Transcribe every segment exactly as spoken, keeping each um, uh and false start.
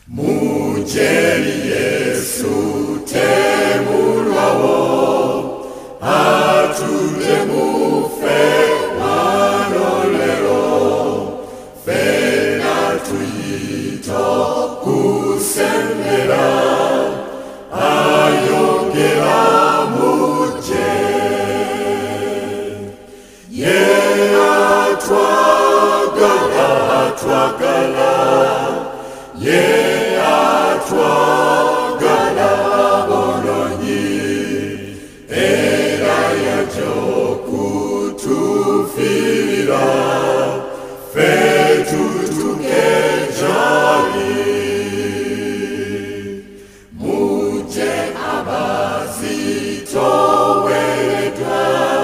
Mujeri Yesu temulwawo atuje mufe wanolero fena tuyito kusembera ayongera muje ye atwagala atwagala ye atwagala bolonyi era yajo kutufira fetu tukejali muje abazito weredwa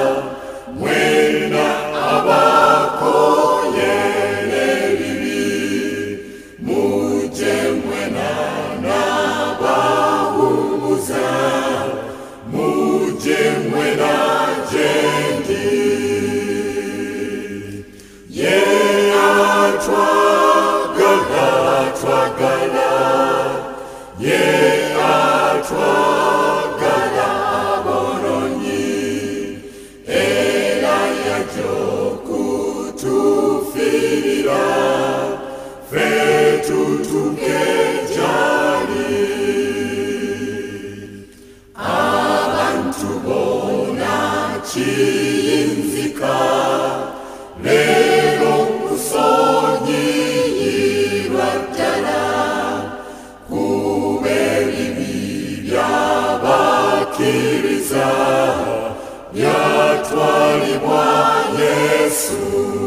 mwena abakoye nebibi muje mwena nabahumuza muje mwena jendi ye atwagala atwagala ye atwagala bolonyi era yajo kutufira fetu tukejali abantu bona chiyinzika lero kusonyiyirwa ddala kuberibi byabakiriza byatwalibwa Yesu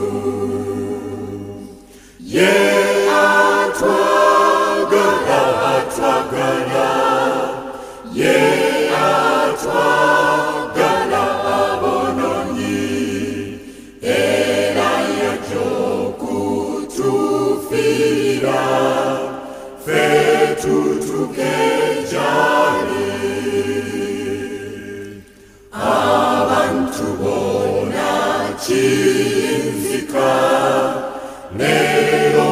ye atwagala atwagala ye atwagala bolonyi era yajo kutufira fetu tukejali abantu bona chiyinzika lero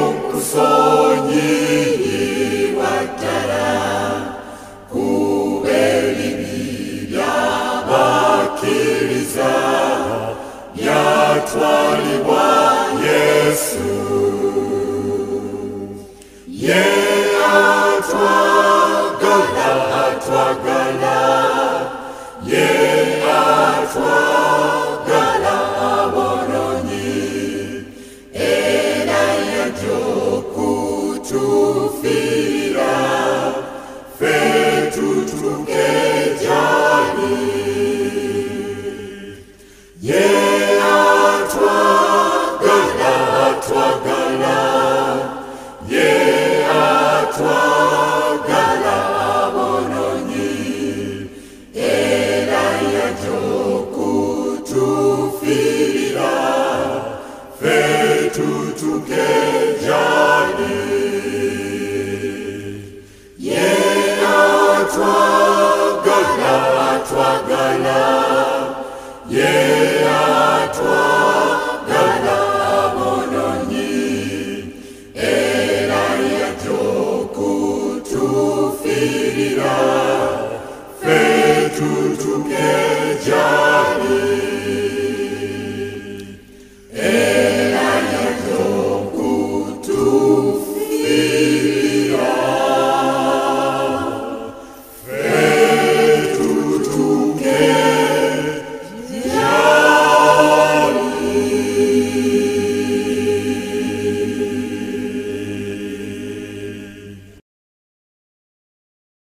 kusonyiyirwa ddala kuberibi byabakiriza byatwalibwa Yesu ye atwagala